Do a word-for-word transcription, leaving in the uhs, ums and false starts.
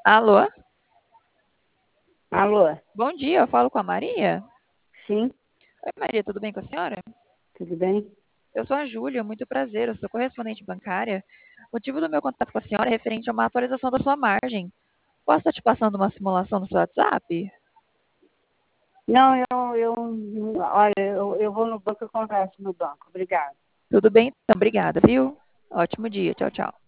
Alô? Alô? Bom dia, eu falo com a Maria? Sim, Oi, Maria, tudo bem com a senhora? tudo bem? Eu sou a Júlia, muito prazer, eu sou correspondente bancária. O motivo do meu contato com a senhora é referente a uma atualização da sua margem. Posso estar te passando uma simulação no seu WhatsApp? Não, eu, eu, olha, eu, eu vou no banco e converso no banco. Obrigada. Tudo bem? Então, obrigada, viu? Ótimo dia, tchau, tchau.